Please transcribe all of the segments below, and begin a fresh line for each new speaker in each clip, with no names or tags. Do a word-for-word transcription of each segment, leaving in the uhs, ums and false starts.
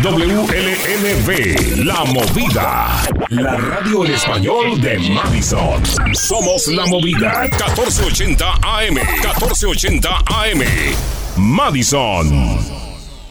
W L N V, La Movida. La radio en español de Madison. Somos La Movida, catorce ochenta A M. catorce ochenta A M. Madison.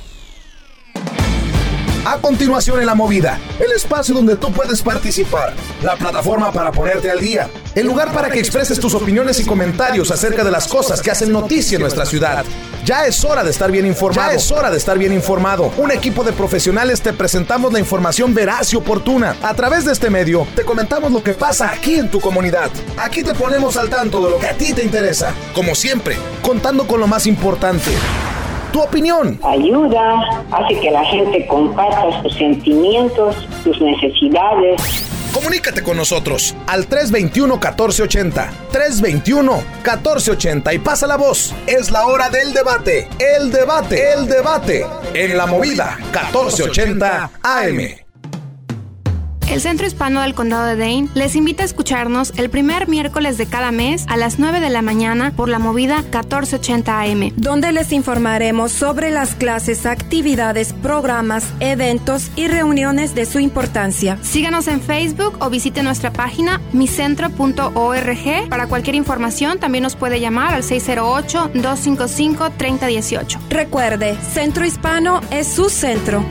A continuación en La Movida, el espacio donde tú puedes participar, la plataforma para ponerte al día, el lugar para que expreses tus opiniones y comentarios acerca de las cosas que hacen noticia en nuestra ciudad. Ya es hora de estar bien informado. Ya es hora de estar bien informado. Un equipo de profesionales te presentamos la información veraz y oportuna. A través de este medio, te comentamos lo que pasa aquí en tu comunidad. Aquí te ponemos al tanto de lo que a ti te interesa. Como siempre, contando con lo más importante: tu opinión.
Ayuda, hace que la gente comparta sus sentimientos, sus necesidades.
Comunícate con nosotros al tres veintiuno, catorce ochenta. tres veintiuno, catorce ochenta y pasa la voz. Es la hora del debate. El debate. El debate. En La Movida, catorce ochenta A M.
El Centro Hispano del Condado de Dane les invita a escucharnos el primer miércoles de cada mes a las nueve de la mañana por La Movida catorce ochenta A M,
donde les informaremos sobre las clases, actividades, programas, eventos y reuniones de su importancia.
Síganos en Facebook o visite nuestra página mi centro punto org. Para cualquier información también nos puede llamar al seis cero ocho, dos cinco cinco, tres cero uno ocho.
Recuerde, Centro Hispano es su centro.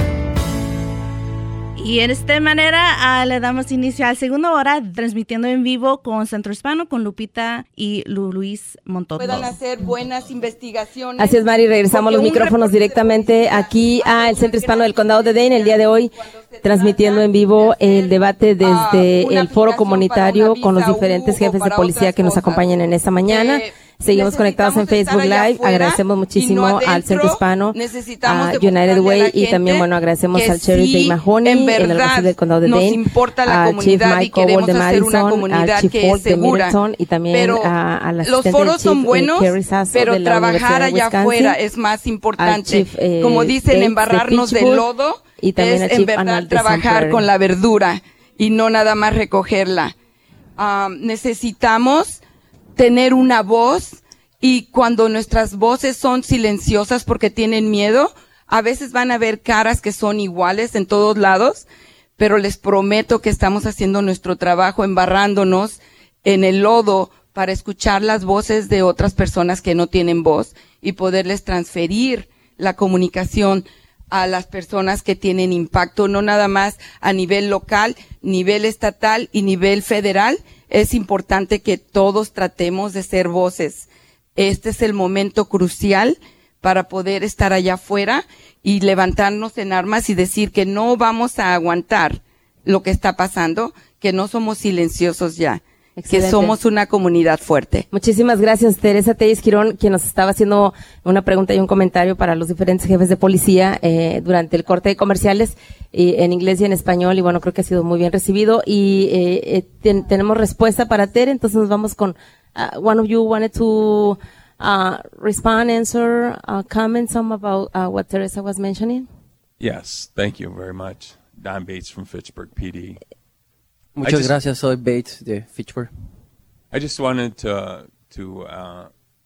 Y en esta manera uh, le damos inicio a la segunda hora, transmitiendo en vivo con Centro Hispano, con Lupita y Lu Luis Montoto.
Puedan hacer buenas investigaciones.
Así es, Mari, regresamos los micrófonos directamente aquí al Centro Hispano del Condado de Dane el día de hoy, transmitiendo en vivo el debate desde el foro comunitario con los diferentes jefes de policía que nos acompañan en esta mañana. Seguimos conectados en Facebook Live. Agradecemos muchísimo no al Centro Hispano, a United Way y también, bueno, agradecemos al Sheriff Dave Mahoney, el alguacil del condado de Dane, al Chief Mike Cobble de Madison, al Chief Ford de Middleton y también a, a la asistente
los foros
del
son
Chief,
buenos,
eh, Kerry Sasso
pero
de la
trabajar allá afuera es más importante. Chief, eh, Como dicen, Bates embarrarnos de, de lodo y también es en verdad trabajar con la verdura y no nada más recogerla. Um, necesitamos tener una voz. Y cuando nuestras voces son silenciosas porque tienen miedo, a veces van a ver caras que son iguales en todos lados, pero les prometo que estamos haciendo nuestro trabajo embarrándonos en el lodo para escuchar las voces de otras personas que no tienen voz y poderles transferir la comunicación a las personas que tienen impacto, no nada más a nivel local, nivel estatal y nivel federal. Es importante que todos tratemos de ser voces. Este es el momento crucial para poder estar allá afuera y levantarnos en armas y decir que no vamos a aguantar lo que está pasando, que no somos silenciosos ya, Excelente. Que somos una comunidad fuerte.
Muchísimas gracias, Teresa Telles Quirón, quien nos estaba haciendo una pregunta y un comentario para los diferentes jefes de policía eh, durante el corte de comerciales eh, en inglés y en español, y bueno, creo que ha sido muy bien recibido y eh, eh, ten, tenemos respuesta para Tere, entonces nos vamos con Uh, one of you wanted to uh, respond, answer, uh, comment some about uh, what Teresa was mentioning?
Yes, thank you very much. Don Bates from Fitchburg P D.
Muchas just, gracias, soy Bates de Fitchburg.
I just wanted to to uh,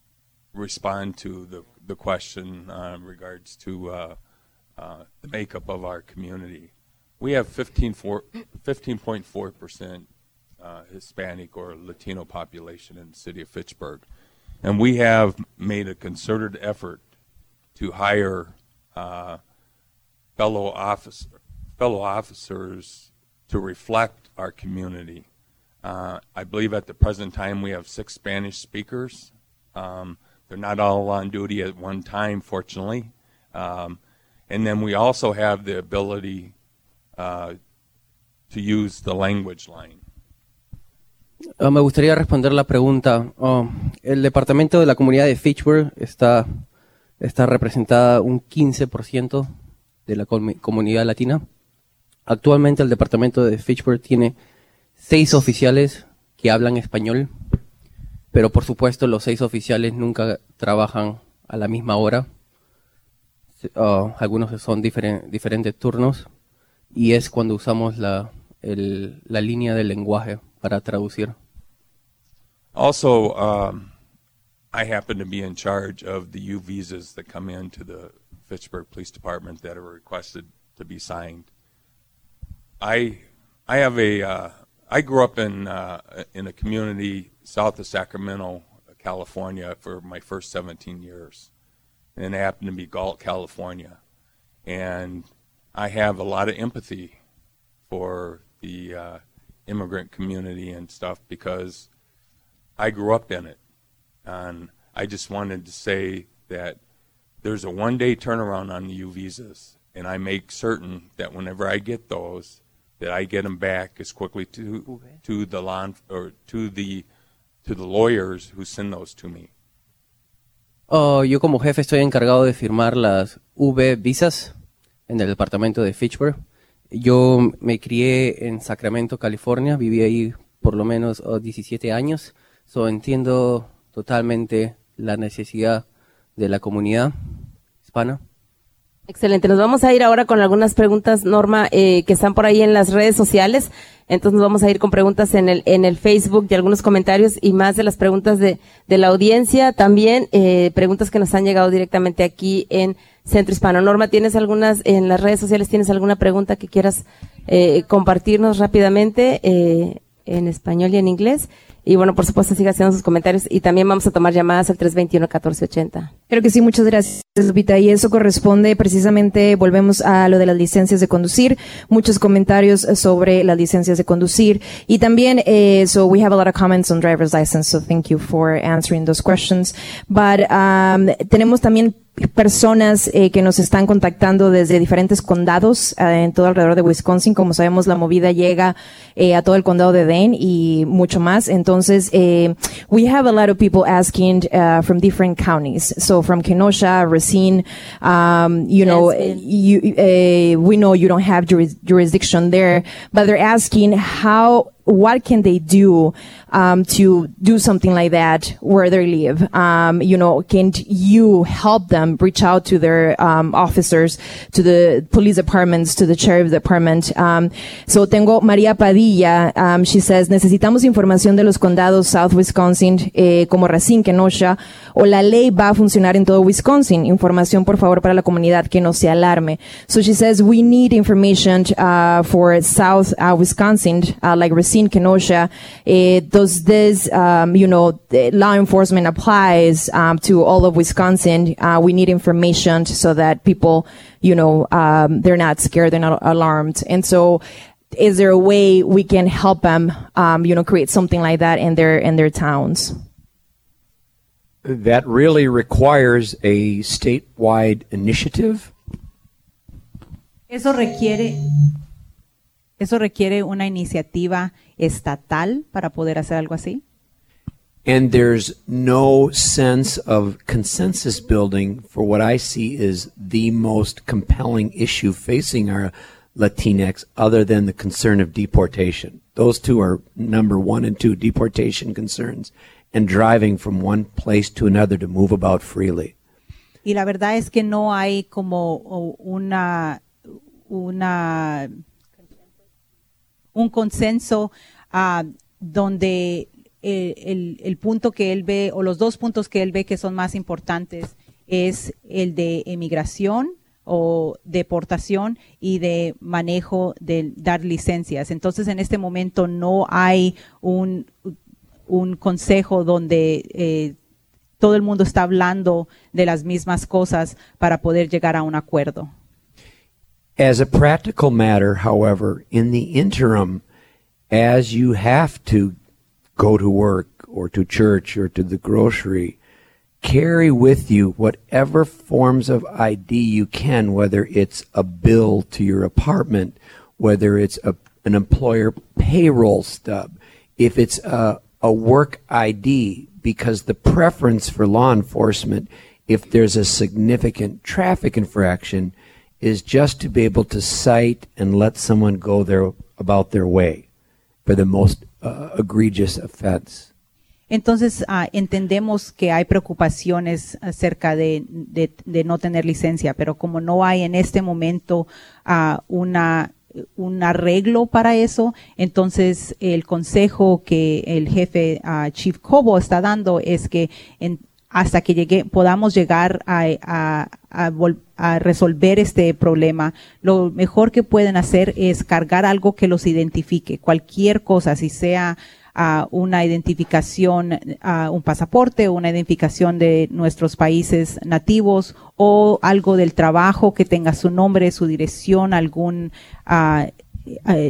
respond to the the question uh, in regards to uh, uh, the makeup of our community. We have fifteen point four percent Uh, Hispanic or Latino population in the city of Fitchburg. And we have made a concerted effort to hire uh, fellow, officer, fellow officers to reflect our community. Uh, I believe at the present time we have six Spanish speakers. Um, they're not all on duty at one time, fortunately. Um, and then we also have the ability uh, to use the language line.
Uh, me gustaría responder la pregunta. Uh, el departamento de la comunidad de Fitchburg está, está representada un quince por ciento de la com- comunidad latina. Actualmente el departamento de Fitchburg tiene seis oficiales que hablan español, pero por supuesto los seis oficiales nunca trabajan a la misma hora. Uh, algunos son diferen- diferentes turnos y es cuando usamos la, el, la línea del lenguaje para traducir.
Also, um, I happen to be in charge of the U visas that come into the Fitchburg Police Department that are requested to be signed. I I have a uh, I grew up in uh, in a community south of Sacramento, California, for my first seventeen years, and it happened to be Galt, California, and I have a lot of empathy for the uh, immigrant community and stuff because I grew up in it, and I just wanted to say that there's a one-day turnaround on the U visas, and I make certain that whenever I get those, that I get them back as quickly to to the law or to the to the lawyers who send those to me.
Oh, yo como jefe estoy encargado de firmar las V visas en el departamento de Fitchburg. Yo me crié en Sacramento, California, viví ahí por lo menos oh, diecisiete años, so entiendo totalmente la necesidad de la comunidad hispana.
Excelente, nos vamos a ir ahora con algunas preguntas, Norma, eh, que están por ahí en las redes sociales. Entonces nos vamos a ir con preguntas en el en el Facebook y algunos comentarios y más de las preguntas de, de la audiencia. También eh, preguntas que nos han llegado directamente aquí en Centro Hispano. Norma, ¿tienes algunas en las redes sociales? ¿Tienes alguna pregunta que quieras eh, compartirnos rápidamente eh, en español y en inglés? Y bueno, por supuesto, siga haciendo sus comentarios y también vamos a tomar llamadas al tres veintiuno, catorce ochenta.
Creo que sí, muchas gracias, Lupita. Y eso corresponde precisamente, volvemos a lo de las licencias de conducir, muchos comentarios sobre las licencias de conducir. Y también, eh, so we have a lot of comments on driver's license, so thank you for answering those questions. But um, tenemos también personas eh, que nos están contactando desde diferentes condados eh, en todo alrededor de Wisconsin. Como sabemos, la movida llega eh, a todo el condado de Dane y mucho más. Entonces, eh, we have a lot of people asking uh, from different counties. So from Kenosha, Racine, um, you know, yes, you, uh, we know you don't have juris- jurisdiction there, but they're asking how, what can they do um to do something like that where they live? Um, you know, can you help them reach out to their um officers, to the police departments, to the sheriff department? Um, so tengo María Padilla, um, she says, necesitamos información de los condados South Wisconsin, eh, como Racine, Kenosha, o la ley va a funcionar en todo Wisconsin. Información, por favor, para la comunidad que no se alarme. So she says, we need information uh for South uh, Wisconsin, uh, like Racine, Kenosha. Uh, does this, um, you know, law enforcement applies um, to all of Wisconsin? Uh, we need information so that people, you know, um, they're not scared, they're not alarmed. And so, is there a way we can help them, um, you know, create something like that in their in their towns?
That really requires a statewide initiative.
Eso requiere eso requiere una iniciativa estatal para poder hacer algo así.
And there's no sense of consensus building for what I see is the most compelling issue facing our Latinx other than the concern of deportation. Those two are number one and two, deportation concerns and driving from one place to another to move about freely.
Y la verdad es que no hay como una una un consenso uh, donde el, el, el punto que él ve, o los dos puntos que él ve que son más importantes, es el de emigración o deportación y de manejo de dar licencias. Entonces, en este momento no hay un, un consejo donde eh, todo el mundo está hablando de las mismas cosas para poder llegar a un acuerdo.
As a practical matter, however, in the interim, as you have to go to work or to church or to the grocery, carry with you whatever forms of I D you can, whether it's a bill to your apartment, whether it's a, an employer payroll stub, if it's a, a work I D, because the preference for law enforcement, if there's a significant traffic infraction, is just to be able to cite and let someone go their, about their way for the most uh, egregious offense.
Entonces, uh, entendemos que hay preocupaciones acerca de, de, de no tener licencia, pero como no hay en este momento uh, una, un arreglo para eso, entonces el consejo que el jefe uh, Chief Cobo está dando es que en, hasta que llegue, podamos llegar a, a, a, a resolver este problema. Lo mejor que pueden hacer es cargar algo que los identifique, cualquier cosa, si sea uh, una identificación, uh, un pasaporte, una identificación de nuestros países nativos o algo del trabajo que tenga su nombre, su dirección, algún uh, uh,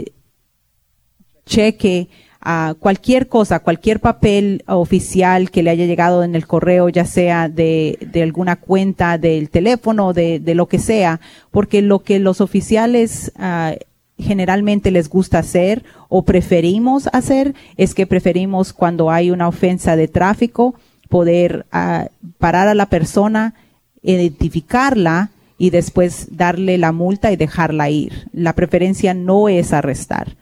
cheque, Uh, cualquier cosa, cualquier papel oficial que le haya llegado en el correo, ya sea de, de alguna cuenta del teléfono, de, de lo que sea, porque lo que los oficiales uh, generalmente les gusta hacer o preferimos hacer es que preferimos cuando hay una ofensa de tráfico poder uh, parar a la persona, identificarla y después darle la multa y dejarla ir. La preferencia no es arrestar.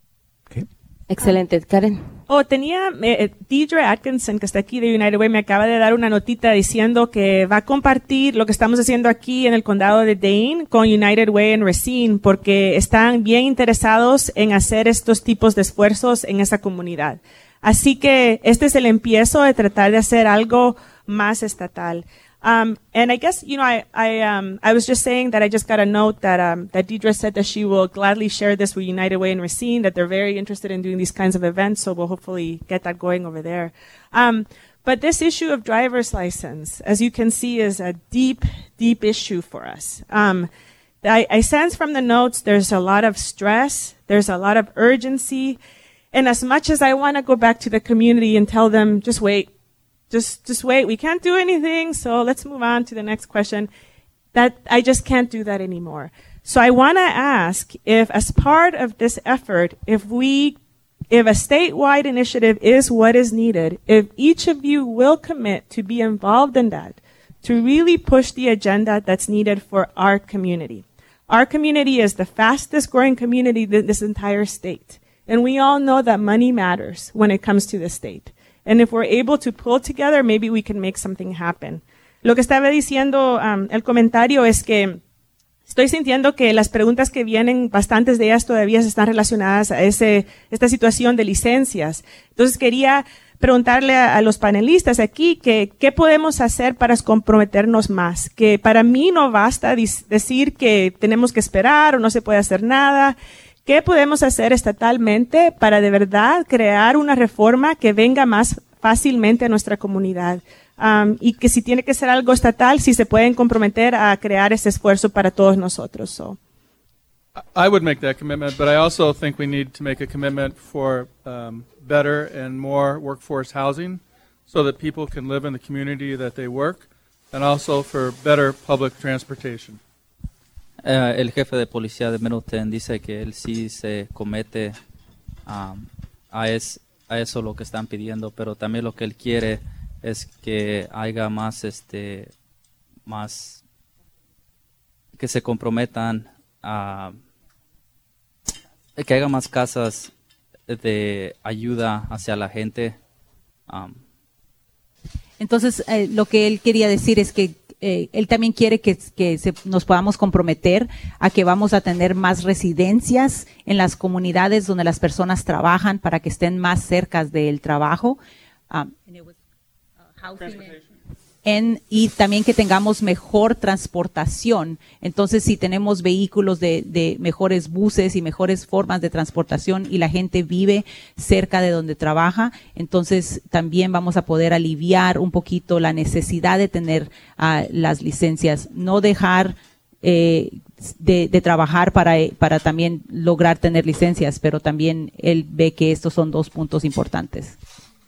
Excelente, Karen.
Oh, tenía, eh, Deidre Atkinson, que está aquí de United Way, me acaba de dar una notita diciendo que va a compartir lo que estamos haciendo aquí en el condado de Dane con United Way en Racine, porque están bien interesados en hacer estos tipos de esfuerzos en esa comunidad. Así que este es el empiezo de tratar de hacer algo más estatal. Um, and I guess, you know, I, I, um, I was just saying that I just got a note that, um, that Deidre said that she will gladly share this with United Way in Racine, that they're very interested in doing these kinds of events, so we'll hopefully get that going over there. Um, but this issue of driver's license, as you can see, is a deep, deep issue for us. Um, I, I sense from the notes there's a lot of stress, there's a lot of urgency, and as much as I want to go back to the community and tell them, just wait, Just, just wait. We can't do anything. So let's move on to the next question. That, I just can't do that anymore. So I want to ask if, as part of this effort, if we, if a statewide initiative is what is needed, if each of you will commit to be involved in that, to really push the agenda that's needed for our community. Our community is the fastest growing community in this entire state. And we all know that money matters when it comes to the state. And if we're able to pull together, maybe we can make something happen. Lo que estaba diciendo um, el comentario es que estoy sintiendo que las preguntas que vienen, bastantes de ellas todavía están relacionadas a ese, esta situación de licencias. Entonces quería preguntarle a, a los panelistas aquí que qué podemos hacer para comprometernos más. Que para mí no basta decir que tenemos que esperar o no se puede hacer nada. ¿Qué podemos hacer estatalmente para de verdad crear una reforma que venga más fácilmente a nuestra comunidad? Um, y que si tiene que ser algo estatal, si se pueden comprometer a crear ese esfuerzo para todos nosotros. So.
I would make that commitment, but I also think we need to make a commitment for um, better and more workforce housing so that people can live in the community that they work, and also for better public transportation.
Uh, el jefe de policía de Middleton dice que él sí se comete um, a, es, a eso lo que están pidiendo, pero también lo que él quiere es que haya más, este, más, que se comprometan a, que haya más casas de ayuda hacia la gente. Um,
Entonces, eh, lo que él quería decir es que Eh, él también quiere que, que se, nos podamos comprometer a que vamos a tener más residencias en las comunidades donde las personas trabajan para que estén más cerca del trabajo. Um, en, y también que tengamos mejor transportación. Entonces, si tenemos vehículos de, de mejores buses y mejores formas de transportación y la gente vive cerca de donde trabaja, entonces también vamos a poder aliviar un poquito la necesidad de tener uh, las licencias. No dejar eh, de, de trabajar para, para también lograr tener licencias, pero también él ve que estos son dos puntos importantes.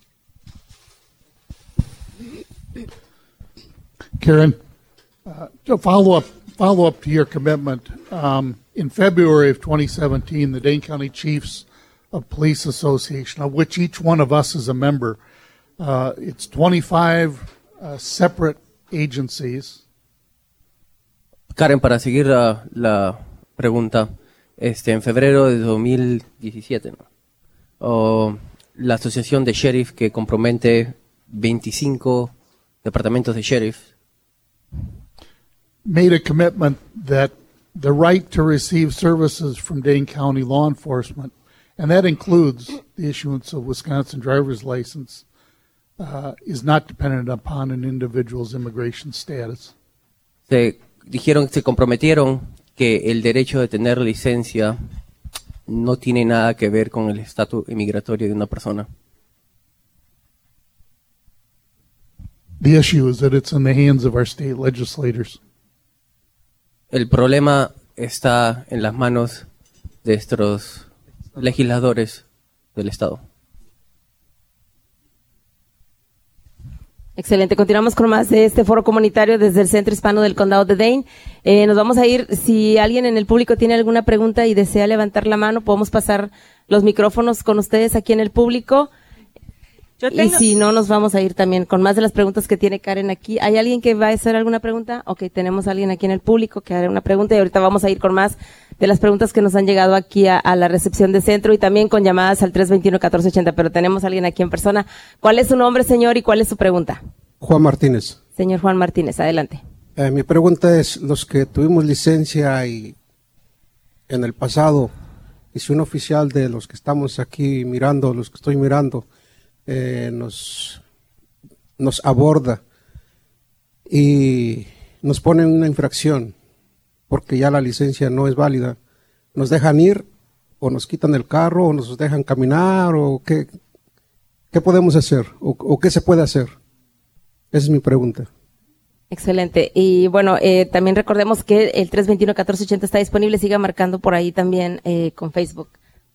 Karen, uh, to follow up, follow up to your commitment, um, in February of twenty seventeen, the Dane County Chiefs of Police Association, of which each one of us is a member, uh, it's twenty-five uh, separate agencies.
Karen, para seguir la, la pregunta, este, en febrero de dos mil diecisiete, ¿no? Oh, la asociación de sheriff que compromete veinticinco departamentos de sheriff
made a commitment that the right to receive services from Dane County law enforcement, and that includes the issuance of Wisconsin driver's license, uh, is not dependent upon an individual's immigration status.
Se dijeron, se comprometieron que el derecho de tener licencia no tiene nada que ver con el estatus inmigratorio de una persona.
The issue is that it's in the hands of our state legislators.
El problema está en las manos de estos legisladores del estado.
Excelente, continuamos con más de este foro comunitario desde el Centro Hispano del Condado de Dane. Eh, nos vamos a ir, si alguien en el público tiene alguna pregunta y desea levantar la mano, podemos pasar los micrófonos con ustedes aquí en el público.
Yo tengo...
Y si no, nos vamos a ir también con más de las preguntas que tiene Karen aquí. ¿Hay alguien que va a hacer alguna pregunta? Ok, tenemos a alguien aquí en el público que hará una pregunta y ahorita vamos a ir con más de las preguntas que nos han llegado aquí a, a la recepción de centro y también con llamadas al tres veintiuno, catorce ochenta, pero tenemos a alguien aquí en persona. ¿Cuál es su nombre, señor, y cuál es su pregunta?
Juan Martínez.
Señor Juan Martínez, adelante.
Eh, mi pregunta es, los que tuvimos licencia y en el pasado, y si un oficial de los que estamos aquí mirando, los que estoy mirando, eh, nos, nos aborda y nos ponen una infracción porque ya la licencia no es válida, ¿nos dejan ir o nos quitan el carro o nos dejan caminar o qué, qué podemos hacer o, o qué se puede hacer? Esa es mi pregunta.
Excelente. Y bueno, eh, también recordemos que el tres veintiuno, catorce ochenta está disponible. Siga marcando por ahí también eh, con Facebook.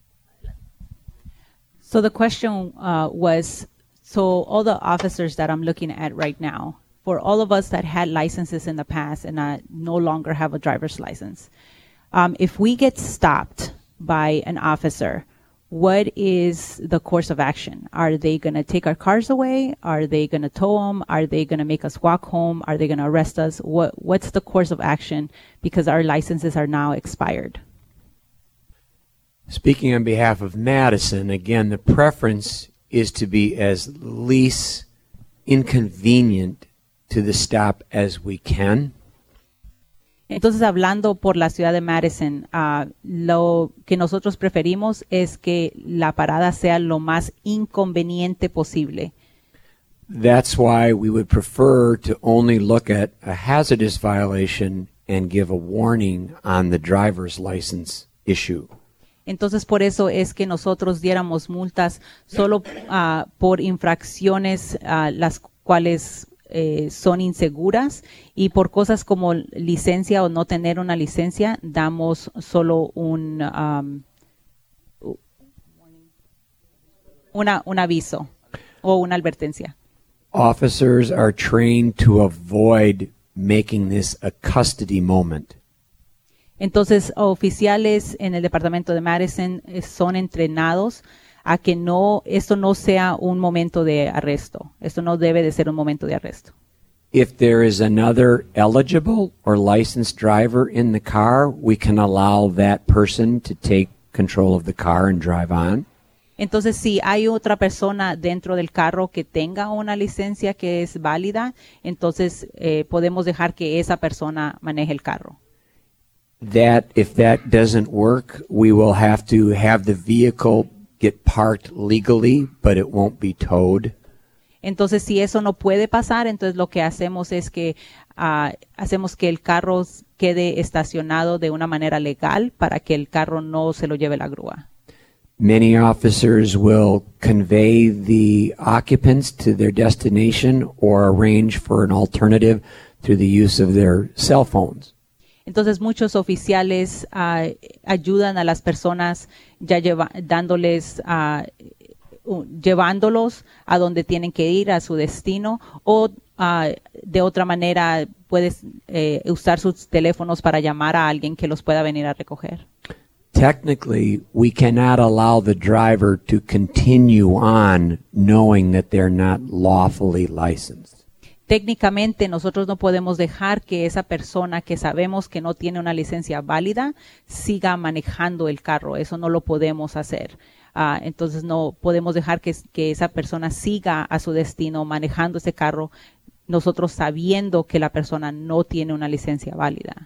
So the question uh, was, so all the officers that I'm looking at right now, for all of us that had licenses in the past and uh, no longer have a driver's license, um, if we get stopped by an officer, what is the course of action? Are they going to take our cars away? Are they going to tow them? Are they going to make us walk home? Are they going to arrest us? What What's the course of action? Because our licenses are now expired.
Speaking on behalf of Madison, again, the preference is to be as least inconvenient to the stop as we can.
Entonces, hablando por la ciudad de Madison, uh, lo que nosotros preferimos es que la parada sea lo más inconveniente posible.
That's why we would prefer to only look at a hazardous violation and give a warning on the driver's license issue.
Entonces, por eso es que nosotros diéramos multas solo uh, por infracciones uh, las cuales eh, son inseguras, y por cosas como licencia o no tener una licencia damos solo un um, una, un aviso o una advertencia.
Officers are trained to avoid making this a custody moment.
Entonces, oficiales en el departamento de Madison son entrenados a que no, esto no sea un momento de arresto. Esto no debe de ser un momento de arresto.
If there is another eligible or licensed driver in the car, we can allow that person to take control of the car and drive on.
Entonces, si hay otra persona dentro del carro que tenga una licencia que es válida, entonces eh, podemos dejar que esa persona maneje el carro.
That if that doesn't work, we will have to have the vehicle get parked legally, but it won't be towed.
Entonces, si eso no puede pasar, entonces lo que hacemos es que uh, hacemos que el carro quede estacionado de una manera legal para que el carro no se lo lleve la grúa.
Many officers will convey the occupants to their destination or arrange for an alternative through the use of their cell phones.
Entonces, muchos oficiales uh, ayudan a las personas ya lleva, dándoles, uh, uh, llevándolos a donde tienen que ir, a su destino, o uh, de otra manera puedes eh, usar sus teléfonos para llamar a alguien que los pueda venir a recoger.
Technically, we cannot allow the driver to continue on knowing that they're not lawfully licensed.
Técnicamente, nosotros no podemos dejar que esa persona que sabemos que no tiene una licencia válida siga manejando el carro. Eso no lo podemos hacer. Uh, entonces, no podemos dejar que, que esa persona siga a su destino manejando ese carro, nosotros sabiendo que la persona no tiene una licencia válida.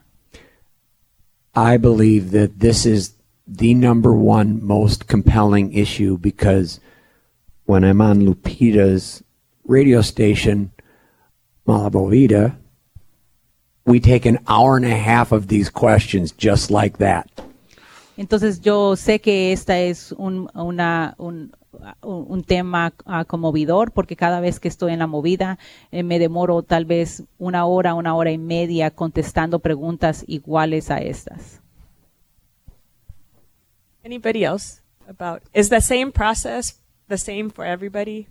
I believe that this is the number one most compelling issue because when I'm on Lupita's radio station, La Movida, we take an hour and a half of these questions just like that.
Entonces yo sé que esta es un, una, un, un tema uh, conmovedor, porque cada vez que estoy en la movida eh, me demoro tal vez una hora, una hora y media contestando preguntas iguales a estas.
Anybody else about, is the same process the same for everybody?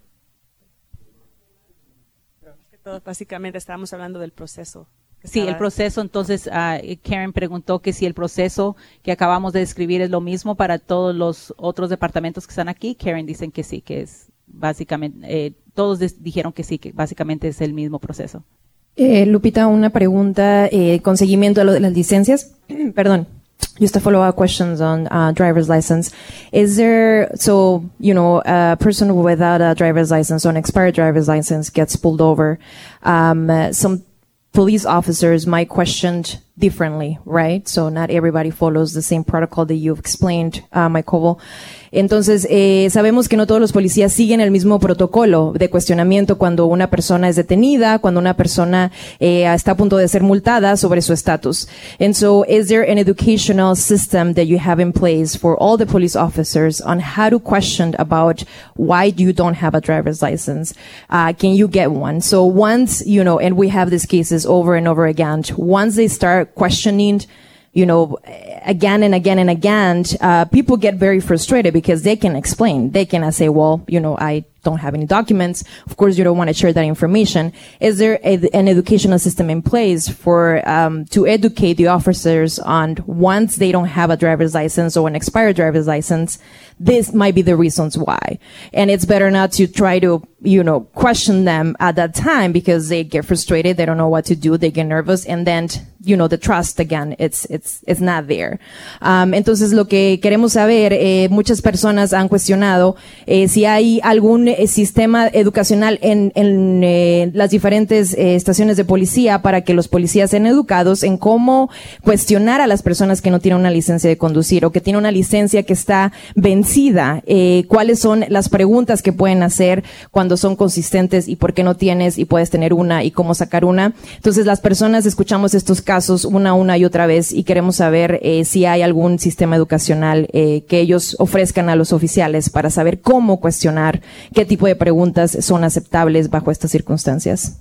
Todos básicamente estamos hablando del proceso.
Sí, el proceso, entonces uh, Karen preguntó que si el proceso que acabamos de describir es lo mismo para todos los otros departamentos que están aquí. Karen dicen que sí, que es básicamente, eh, todos dijeron que sí, que básicamente es el mismo proceso.
Eh, Lupita, una pregunta eh, con seguimiento a lo de las licencias. Perdón. Just a follow-up questions on uh, driver's license. Is there, so, you know, a person without a driver's license or an expired driver's license gets pulled over. Um, uh, some police officers might question differently, right? So not everybody follows the same protocol that you've explained, uh, Michael. Entonces, eh, sabemos que no todos los policías siguen el mismo protocolo de cuestionamiento cuando una persona es detenida, cuando una persona eh, está a punto de ser multada sobre su estatus. And so, is there an educational system that you have in place for all the police officers on how to question about why you don't have a driver's license? Uh, can you get one? So once, you know, and we have these cases over and over again, once they start questioning, you know, again and again and again, uh, people get very frustrated because they can explain. They can say, well, you know, I don't have any documents. Of course, you don't want to share that information. Is there a, an educational system in place for, um, to educate the officers on once they don't have a driver's license or an expired driver's license, this might be the reasons why. And it's better not to try to, you know, question them at that time because they get frustrated. They don't know what to do. They get nervous. And then, you know, the trust again, it's, it's, it's not there. Um, entonces lo que queremos saber, eh, muchas personas han cuestionado, eh, si hay algún eh, sistema educacional en, en eh, las diferentes eh, estaciones de policía para que los policías sean educados en cómo cuestionar a las personas que no tienen una licencia de conducir o que tienen una licencia que está vencida, eh, cuáles son las preguntas que pueden hacer cuando son consistentes y por qué no tienes y puedes tener una y cómo sacar una. Entonces las personas escuchamos estos casos una, una y otra vez y queremos saber eh, si hay algún sistema educacional eh, que ellos ofrezcan a los oficiales para saber cómo cuestionar, qué tipo de preguntas son aceptables bajo estas circunstancias.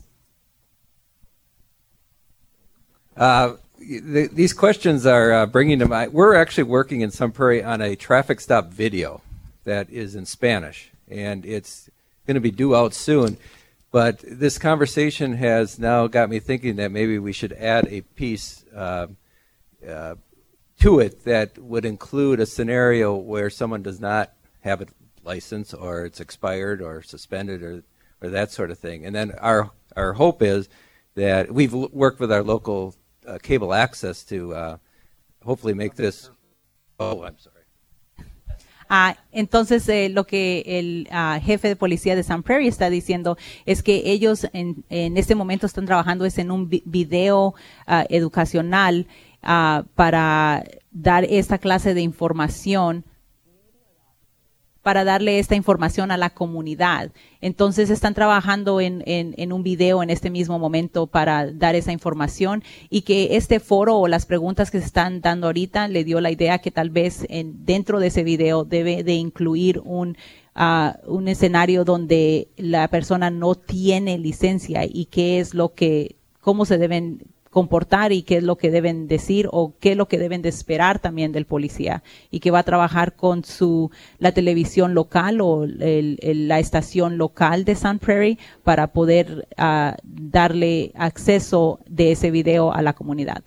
Uh, th these questions are uh, bringing to mind. We're actually working in Sun Prairie on a traffic stop video that is in Spanish, and it's going to be due out soon. But this conversation has now got me thinking that maybe we should add a piece uh, uh, to it that would include a scenario where someone does not have a license or it's expired or suspended or, or that sort of thing. And then our, our hope is that we've l worked with our local uh, cable access to uh, hopefully make this, oh, I'm sorry.
Ah, entonces, eh, lo que el uh, jefe de policía de Sun Prairie está diciendo es que ellos en, en este momento están trabajando es en un vi video uh, educacional uh, para dar esta clase de información, para darle esta información a la comunidad. Entonces están trabajando en, en, en un video en este mismo momento para dar esa información y que este foro o las preguntas que se están dando ahorita le dio la idea que tal vez en, dentro de ese video debe de incluir un, uh, un escenario donde la persona no tiene licencia y qué es lo que, cómo se deben comportar y qué es lo que deben decir o qué es lo que deben de esperar también del policía y que va a trabajar con su la televisión local o el, el, la estación local de Sun Prairie para poder uh, darle acceso de ese video a la comunidad.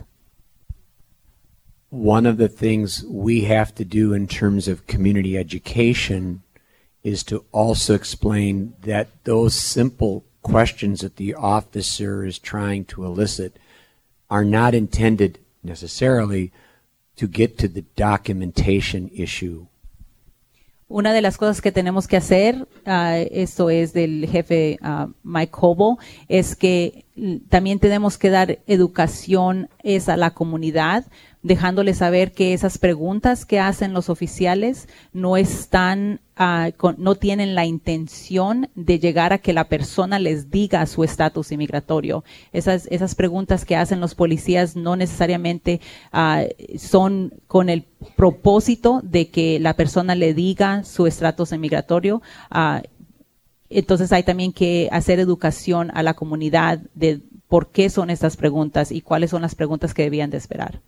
One of the things we have to do in terms of community education is to also explain that those simple questions that the officer is trying to elicit are not intended necessarily to get to the documentation issue.
Una de las cosas que tenemos que hacer, uh, esto es del jefe uh, Mike Coble, es que también tenemos que dar educación es a la comunidad dejándoles saber que esas preguntas que hacen los oficiales no están, uh, con, no tienen la intención de llegar a que la persona les diga su estatus inmigratorio. Esas, esas preguntas que hacen los policías no necesariamente uh, son con el propósito de que la persona le diga su estatus inmigratorio. Uh, entonces hay también que hacer educación a la comunidad de por qué son estas preguntas y cuáles son las preguntas que debían de esperar.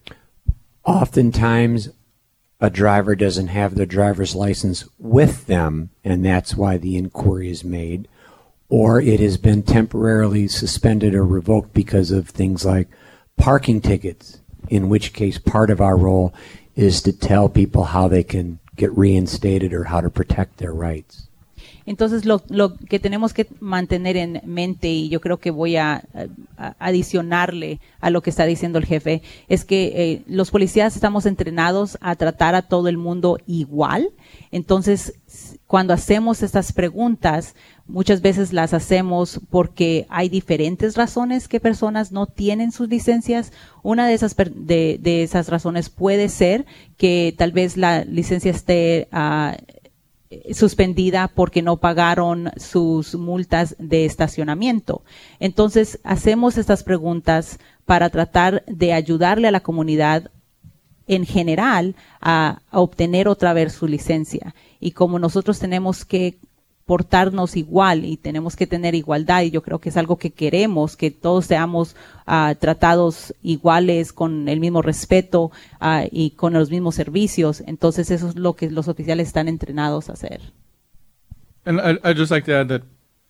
Oftentimes, a driver doesn't have their driver's license with them, and that's why the inquiry is made, or it has been temporarily suspended or revoked because of things like parking tickets, in which case part of our role is to tell people how they can get reinstated or how to protect their rights.
Entonces, lo, lo que tenemos que mantener en mente, y yo creo que voy a, a adicionarle a lo que está diciendo el jefe, es que eh, los policías estamos entrenados a tratar a todo el mundo igual. Entonces, cuando hacemos estas preguntas, muchas veces las hacemos porque hay diferentes razones que personas no tienen sus licencias. Una de esas, de, de esas razones puede ser que tal vez la licencia esté uh, suspendida porque no pagaron sus multas de estacionamiento. Entonces, hacemos estas preguntas para tratar de ayudarle a la comunidad en general a, a obtener otra vez su licencia. Y como nosotros tenemos que portarnos igual y tenemos que tener igualdad, y yo creo que es algo que queremos, que todos seamos uh, tratados iguales, con el mismo respeto uh, y con los mismos servicios. Entonces eso es lo que los oficiales están entrenados a hacer.
And I, I'd just like to add that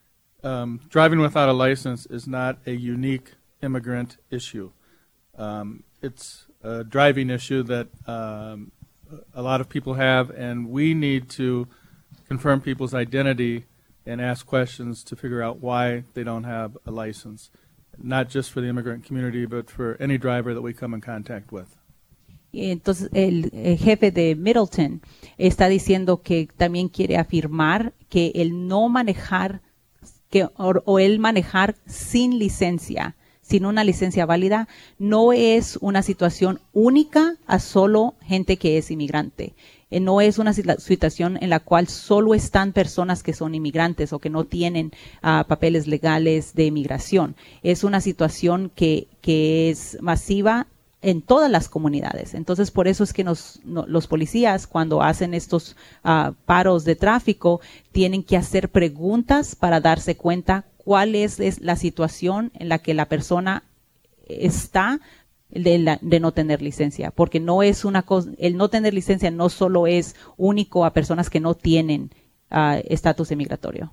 um, driving without a license is not a unique immigrant issue. Um, it's a driving issue that um, a lot of people have, and we need to confirm people's identity and ask questions to figure out why they don't have a license, not just for the immigrant community, but for any driver that we come in contact with.
Y entonces el, el jefe de Middleton está diciendo que también quiere afirmar que el no manejar que, o, o el manejar sin licencia, sin una licencia válida, no es una situación única a solo gente que es inmigrante. Eh, no es una situación en la cual solo están personas que son inmigrantes o que no tienen uh, papeles legales de inmigración. Es una situación que, que es masiva en todas las comunidades. Entonces, por eso es que nos, no, los policías, cuando hacen estos uh, paros de tráfico, tienen que hacer preguntas para darse cuenta cuál es, es la situación en la que la persona está de, la, de no tener licencia, porque no es una cosa, el no tener licencia no solo es único a personas que no tienen estatus uh, migratorio.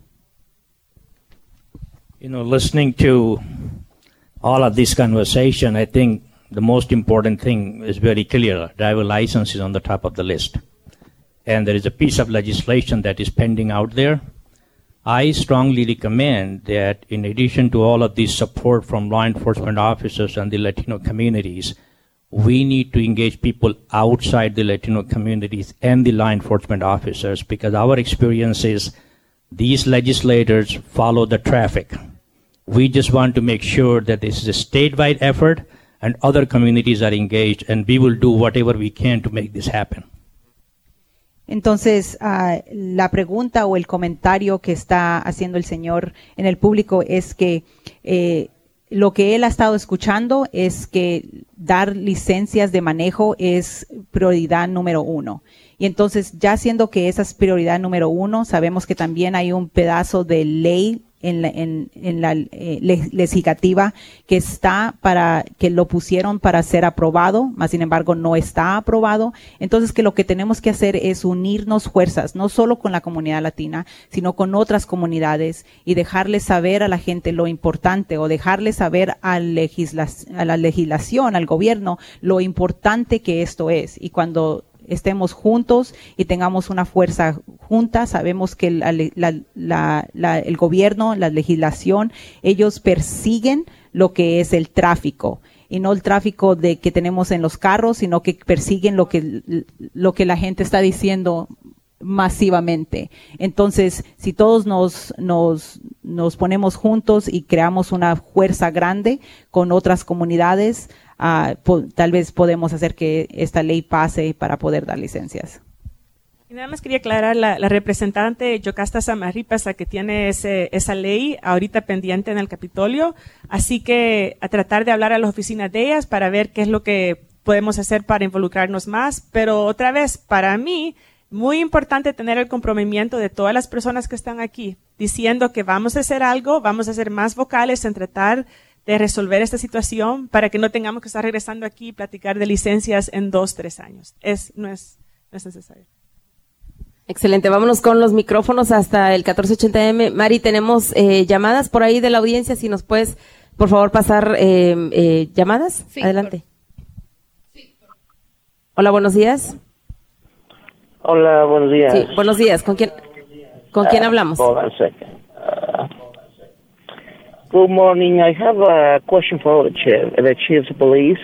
You know, listening to all of this conversation, I think the most important thing is very clear. Driver license is on the top of the list. And there is a piece of legislation that is pending out there. I strongly recommend that in addition to all of this support from law enforcement officers and the Latino communities, we need to engage people outside the Latino communities and the law enforcement officers, because our experience is these legislators follow the traffic. We just want to make sure that this is a statewide effort and other communities are engaged, and we will do whatever we can to make this happen.
Entonces, uh, la pregunta o el comentario que está haciendo el señor en el público es que eh, lo que él ha estado escuchando es que dar licencias de manejo es prioridad número uno. Y entonces, ya siendo que esa es prioridad número uno, sabemos que también hay un pedazo de ley en la, en, en la eh, legislativa que está para, que lo pusieron para ser aprobado, más sin embargo no está aprobado. Entonces, que lo que tenemos que hacer es unirnos fuerzas, no solo con la comunidad latina, sino con otras comunidades, y dejarles saber a la gente lo importante, o dejarles saber a, legisla, a la legislación, al gobierno, lo importante que esto es. Y cuando estemos juntos y tengamos una fuerza junta, sabemos que la, la, la, la, el gobierno, la legislación, ellos persiguen lo que es el tráfico, y no el tráfico de que tenemos en los carros, sino que persiguen lo que, lo que la gente está diciendo masivamente. Entonces, si todos nos, nos, nos ponemos juntos y creamos una fuerza grande con otras comunidades, uh, po- tal vez podemos hacer que esta ley pase para poder dar licencias.
Y nada más quería aclarar, la, la representante Yocasta Samarripasa, que tiene ese, esa ley ahorita pendiente en el Capitolio, así que a tratar de hablar a las oficinas de ellas para ver qué es lo que podemos hacer para involucrarnos más, pero otra vez, para mí, muy importante tener el compromiso de todas las personas que están aquí, diciendo que vamos a hacer algo, vamos a ser más vocales en tratar de resolver esta situación para que no tengamos que estar regresando aquí y platicar de licencias en dos, tres años. Es, no es, no es necesario.
Excelente, vámonos con los micrófonos hasta el catorce ochenta A M. Mari, tenemos eh, llamadas por ahí de la audiencia, si nos puedes, por favor, pasar eh, eh, llamadas. Sí, adelante. Por... Sí, por... Hola, buenos días.
Hola, buenos días.
Sí, buenos días. ¿Con quién, con quién uh, hablamos?
Hold on a second. Uh, good morning. I have a question for the chief, the chief's police.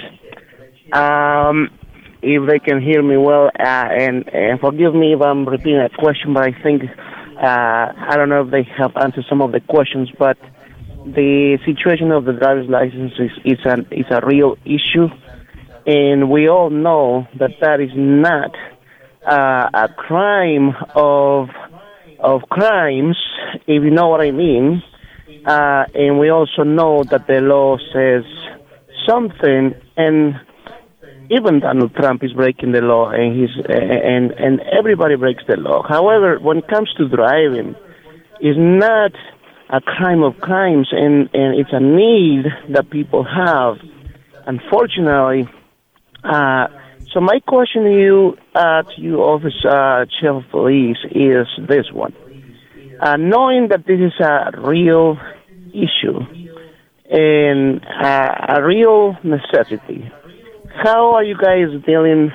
Um, if they can hear me well, uh, and, and forgive me if I'm repeating a question, but I think, uh, I don't know if they have answered some of the questions, but the situation of the driver's license is, is, an, is a real issue, and we all know that that is not uh, a crime of of crimes, if you know what I mean, uh, and we also know that the law says something, and even Donald Trump is breaking the law, and he's and and everybody breaks the law. However, when it comes to driving, it's not a crime of crimes, and and it's a need that people have. Unfortunately, uh, so my question to you, uh, to you, Office uh, Chief of Police, is this one: uh, knowing that this is a real issue and uh, a real necessity, how are you guys dealing?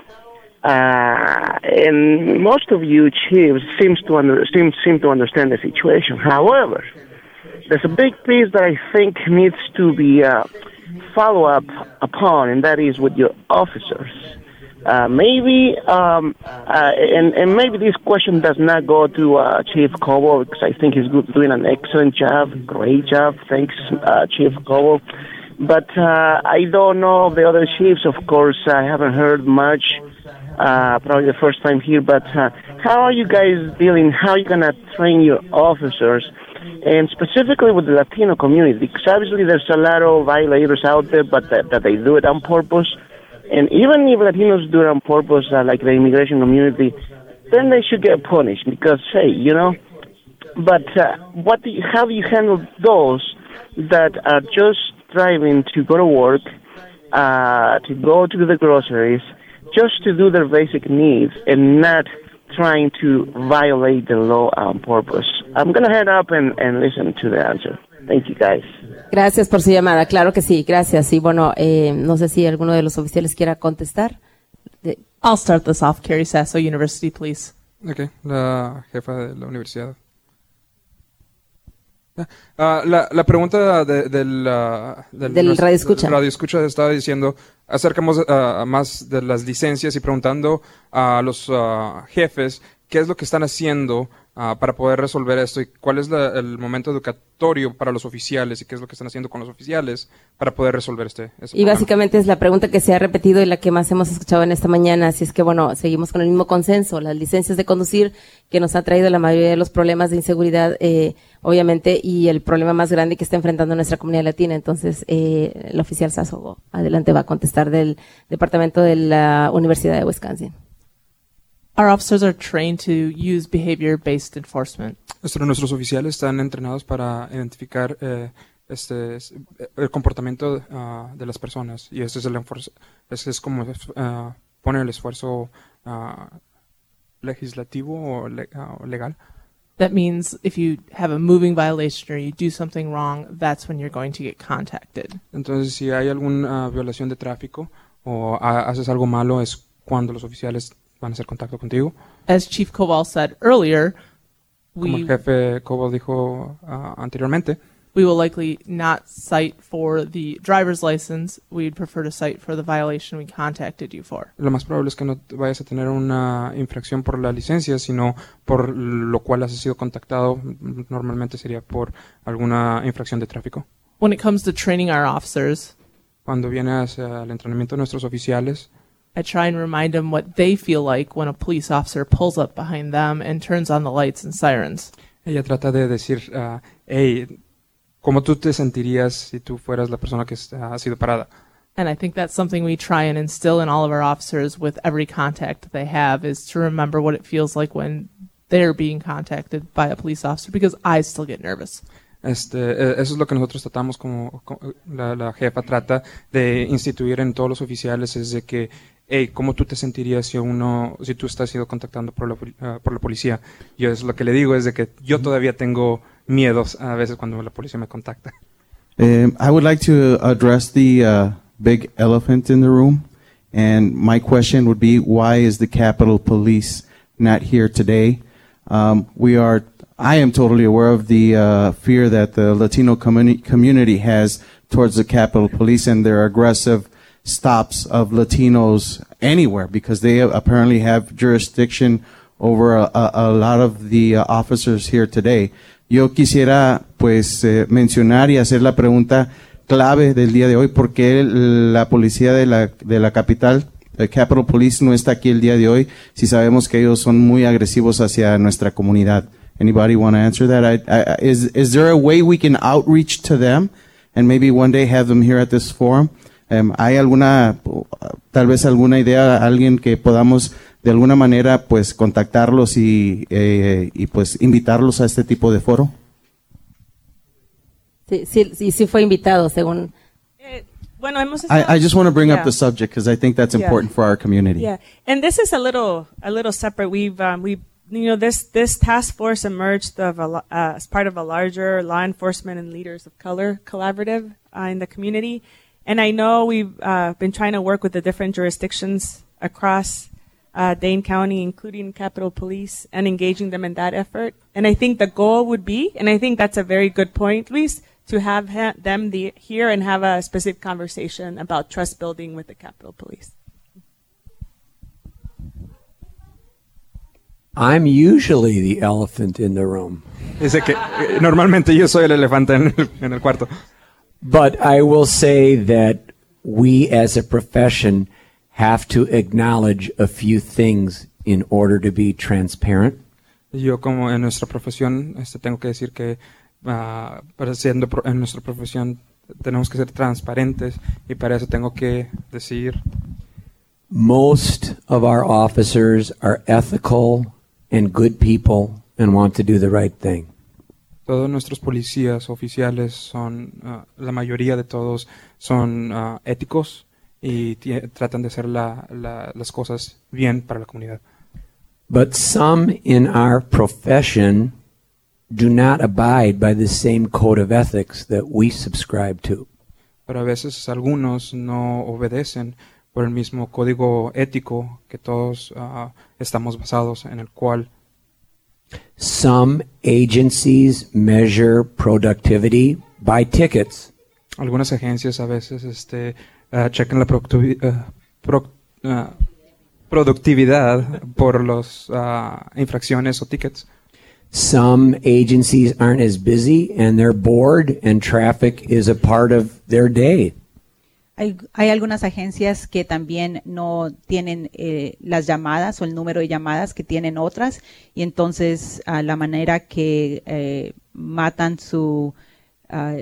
Uh, and most of you chiefs seems to under, seem seem to understand the situation. However, there's a big piece that I think needs to be uh, follow up upon, and that is with your officers. Uh, maybe, um, uh, and, and maybe this question does not go to uh, Chief Cobo, because I think he's good, doing an excellent job, great job. Thanks, uh, Chief Cobo. But uh, I don't know of the other chiefs. Of course, I haven't heard much. Uh, probably the first time here. But uh, how are you guys dealing? How are you gonna train your officers, and specifically with the Latino community? Because obviously there's a lot of violators out there, but that, that they do it on purpose. And even if Latinos do it on purpose, uh, like the immigration community, then they should get punished. Because hey, you know. But uh, what? Do you, how do you handle those that are just driving to go to work, uh, to go to the groceries, just to do their basic needs and not trying to violate the law on purpose? I'm going to head up and, and listen to the answer. Thank you, guys.
Gracias por su llamada. Claro que sí, gracias. Y bueno, eh, no sé si alguno de los oficiales quiera contestar. De...
I'll start this off. Carrie Sasso, University Police.
Okay, la jefa de la universidad. Uh, la, la pregunta de, de la, del,
del radio escucha.
radio escucha estaba diciendo acercamos uh, más de las licencias y preguntando a los uh, jefes qué es lo que están haciendo uh, para poder resolver esto y cuál es la, el momento educatorio para los oficiales y qué es lo que están haciendo con los oficiales para poder resolver este, este
y problema. Básicamente es la pregunta que se ha repetido y la que más hemos escuchado en esta mañana, así es que bueno, seguimos con el mismo consenso, las licencias de conducir que nos ha traído la mayoría de los problemas de inseguridad, eh, obviamente, y el problema más grande que está enfrentando nuestra comunidad latina. Entonces, eh, el oficial Sasso adelante va a contestar del Departamento de la Universidad de Wisconsin.
Our officers are trained to use behavior-based enforcement.
Nuestros, nuestros oficiales están entrenados para identificar eh, este el comportamiento uh, de las personas y este es el esfuerzo, este es como uh, pone el esfuerzo uh, legislativo o le, uh, legal.
That means if you have a moving violation or you do something wrong, that's when you're going to get contacted.
Entonces, si hay alguna violación de tráfico o uh, haces algo malo, es cuando los oficiales van a hacer contacto contigo.
As Chief Kowal said earlier, we,
como el jefe Kowal dijo uh, anteriormente,
we will likely not cite for the driver's license. We'd prefer to cite for the violation we contacted you for.
Lo más probable es que no vayas a tener una infracción por la licencia, sino por lo cual has sido contactado. Normalmente sería por alguna infracción de tráfico.
When it comes to training our officers,
cuando viene hacia el entrenamiento de nuestros oficiales.
I try and remind them what they feel like when a police officer pulls up behind them and turns on the lights and sirens.
Ella trata de decir, uh, hey, ¿cómo tú te sentirías si tú fueras la persona que uh, ha sido parada?
And I think that's something we try and instill in all of our officers with every contact that they have, is to remember what it feels like when they're being contacted by a police officer, because I still get nervous.
Este, eso es lo que nosotros tratamos, como, como la, la jefa trata de instituir en todos los oficiales, es de que, hey, ¿cómo tú te sentirías si uno, si tú estás siendo contactado por la, uh, por la policía? Yo es lo que le digo, es de que yo todavía tengo miedos a veces cuando la policía me contacta.
Um, I would like to address the uh, big elephant in the room, and my question would be, why is the Capitol Police not here today? Um, we are, I am totally aware of the uh, fear that the Latino communi- community has towards the Capitol Police and their aggressive stops of Latinos anywhere, because they apparently have jurisdiction over a, a, a lot of the uh, officers here today. Yo quisiera pues eh, mencionar y hacer la pregunta clave del día de hoy: ¿por qué la policía de la de la capital, el Capitol Police, no está aquí el día de hoy, si sabemos que ellos son muy agresivos hacia nuestra comunidad? Anybody want to answer that? I, I, is is there a way we can outreach to them and maybe one day have them here at this forum? Um, ¿Hay alguna, tal vez alguna idea, alguien que podamos de alguna manera pues contactarlos y, eh, y pues invitarlos a este tipo de foro?
Sí, sí, sí, sí fue invitado, según.
Eh, bueno, hemos
I, I just want to bring
yeah.
up the subject because I think that's important
yeah.
for our community.
Yeah, and this is a little a little separate. We've um, we you know this this task force emerged of a, uh, as part of a larger law enforcement and leaders of color collaborative uh, in the community. And I know we've uh, been trying to work with the different jurisdictions across uh, Dane County, including Capitol Police, and engaging them in that effort. And I think the goal would be, and I think that's a very good point, Luis, to have ha- them the, here and have a specific conversation about trust building with the Capitol Police.
I'm usually the elephant in the room.
Dice que eh, normalmente yo soy el elefante en el, en el cuarto.
But I will say that we as a profession have to acknowledge a few things in order to be transparent.
Yo, como en nuestra profesión, este, tengo que decir que uh, para siendo pro- en nuestra profesión tenemos que ser transparentes, y para eso tengo que decir,
most of our officers are ethical and good people and want to do the right thing.
todos nuestros policías oficiales son, uh, la mayoría de todos son uh, éticos y t- tratan de hacer la, la, las cosas bien para la comunidad.
But some in our profession do not abide by the same code of ethics that we subscribe to.
Pero a veces algunos no obedecen por el mismo código ético que todos uh, estamos basados en el cual.
Some agencies measure productivity by tickets.
Algunas agencias a veces este, uh, checan la productivi- uh, pro- uh, productividad por las uh, infracciones o tickets.
Some agencies aren't as busy and they're bored and traffic is a part of their day.
Hay, hay algunas agencias que también no tienen eh, las llamadas o el número de llamadas que tienen otras, y entonces uh, la manera que eh, matan su uh,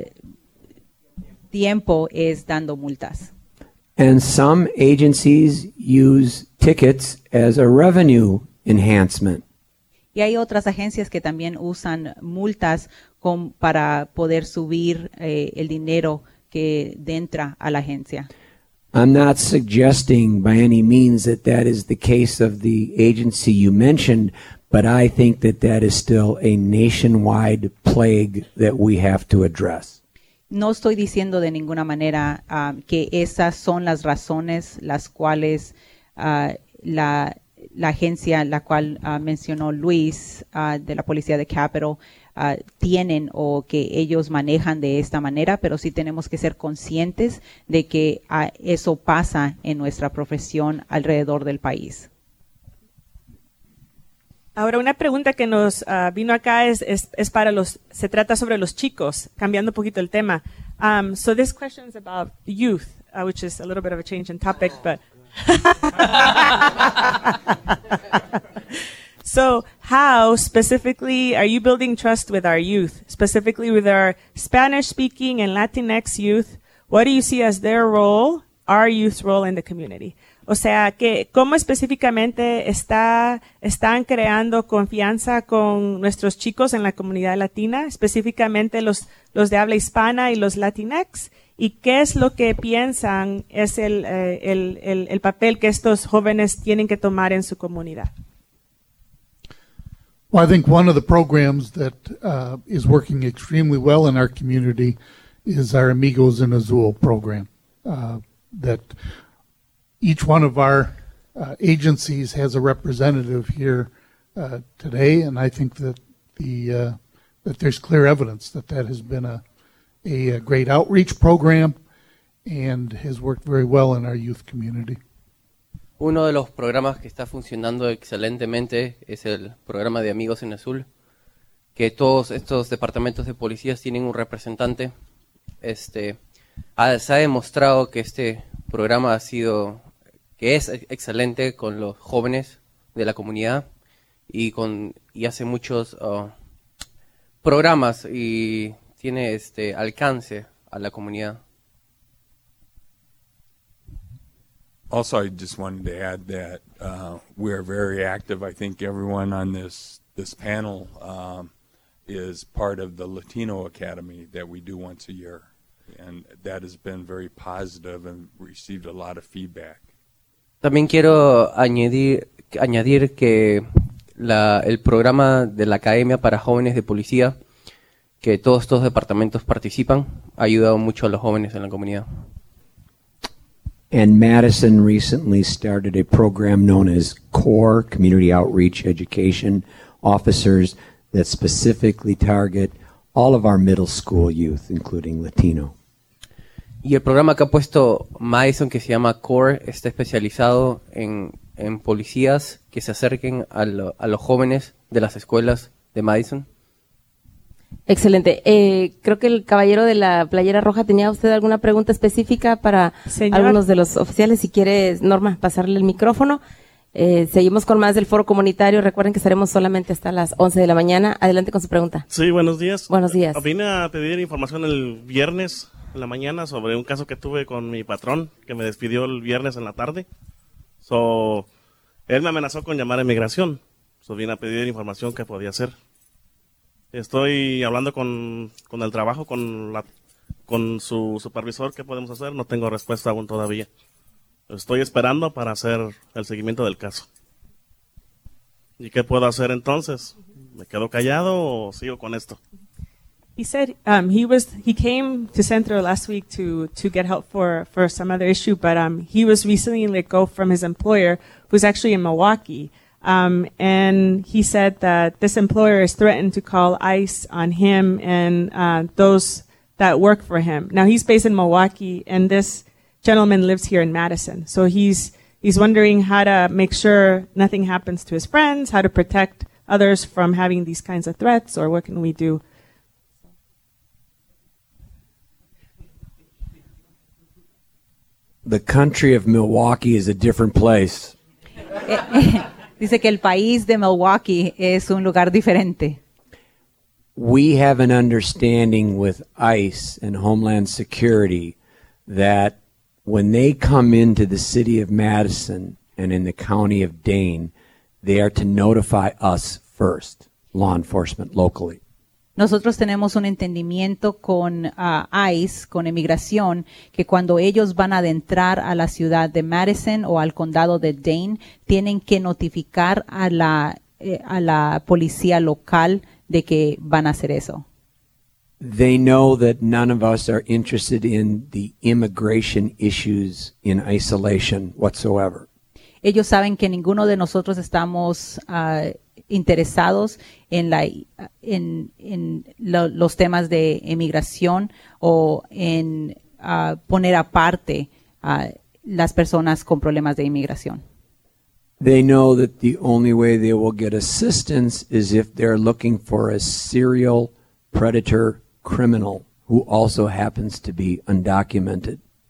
tiempo es dando multas.
And some agencies use tickets as a revenue enhancement.
Y hay otras agencias que también usan multas con, para poder subir eh, el dinero que entra a la agencia.
I'm not suggesting by any means that that is the case of the agency you mentioned, but I think that that is still a nationwide plague that we have to address.
No estoy diciendo de ninguna manera uh, que esas son las razones las cuales uh, la, la agencia la cual uh, mencionó Luis uh, de la policía de Capitol uh, tienen o que ellos manejan de esta manera, pero sí tenemos que ser conscientes de que uh, eso pasa en nuestra profesión alrededor del país.
Ahora, una pregunta que nos uh, vino acá es, es, es para los, se trata sobre los chicos, cambiando un poquito el tema. Um, so this question is about youth. uh, which is a little bit of a change in topic, but so how specifically are you building trust with our youth, specifically with our Spanish-speaking and Latinx youth? What do you see as their role, our youth's role in the community? O sea, que cómo específicamente está, están creando confianza con nuestros chicos en la comunidad latina, específicamente los, los de habla hispana y los Latinx, y qué es lo que piensan es el, eh, el, el, el papel que estos jóvenes tienen que tomar en su comunidad.
Well, I think one of the programs that uh, is working extremely well in our community is our Amigos in Azul program. Uh, that each one of our uh, agencies has a representative here uh, today, and I think that the uh, that there's clear evidence that that has been a, a, a great outreach program and has worked very well in our youth community.
Uno de los programas que está funcionando excelentemente es el programa de Amigos en Azul, que todos estos departamentos de policías tienen un representante. Este, ha, se ha demostrado que este programa ha sido, que es excelente con los jóvenes de la comunidad y con y hace muchos uh, programas y tiene este alcance a la comunidad.
Also, I just wanted to add that uh, we are very active. I think everyone on this this panel um, is part of the Latino Academy that we do once a year, and that has been very positive and received a lot of feedback.
También quiero añadir añadir que la, el programa de la Academia para Jóvenes de Policía, que todos estos departamentos participan, ha ayudado mucho a los jóvenes en la comunidad.
And Madison recently started a program known as CORE, Community Outreach Education Officers, that specifically target all of our middle school youth, including Latino.
Y el programa que ha puesto Madison, que se llama CORE, está especializado en, en policías que se acerquen a, lo, a los jóvenes de las escuelas de Madison.
Excelente. Eh, creo que el caballero de la playera roja tenía usted alguna pregunta específica para Señor. Algunos de los oficiales. Si quiere, Norma, pasarle el micrófono. Eh, seguimos con más del foro comunitario. Recuerden que estaremos solamente hasta las once de la mañana. Adelante con su pregunta.
Sí, buenos días.
Buenos días.
Vine a pedir información el viernes en la mañana sobre un caso que tuve con mi patrón, que me despidió el viernes en la tarde. So, él me amenazó con llamar a inmigración. So, vine a pedir información que podía hacer. Estoy hablando con, con el trabajo, con la, con su supervisor, ¿qué podemos hacer? No tengo respuesta aún todavía. Estoy esperando para hacer el seguimiento del caso. ¿Y qué puedo hacer entonces? ¿Me quedo callado o sigo con esto?
He said um, he was he came to Centro last week to to get help for for some other issue, but um, he was recently let go from his employer, who's actually in Milwaukee. Um, and he said that this employer is threatened to call ICE on him and uh, those that work for him. Now, he's based in Milwaukee, and this gentleman lives here in Madison. So he's he's wondering how to make sure nothing happens to his friends, how to protect others from having these kinds of threats, or what can we do?
The country of Milwaukee is a different place.
Dice que el país de Milwaukee es un lugar diferente.
We have an understanding with ICE and Homeland Security that when they come into the city of Madison and in the county of Dane, they are to notify us first, law enforcement locally.
Nosotros tenemos un entendimiento con uh, ICE, con inmigración, que cuando ellos van a adentrar a la ciudad de Madison o al condado de Dane, tienen que notificar a la, eh, a la policía local de que van a hacer eso.
They know that none of us are interested in the immigration issues in isolation whatsoever.
Ellos saben que ninguno de nosotros estamos uh, interesados en la en, en lo, los temas de inmigración o en uh, poner aparte uh, las personas con problemas de inmigración.
They know that the only way they will get assistance is if they're looking for a serial predator criminal who also happens to be undocumented.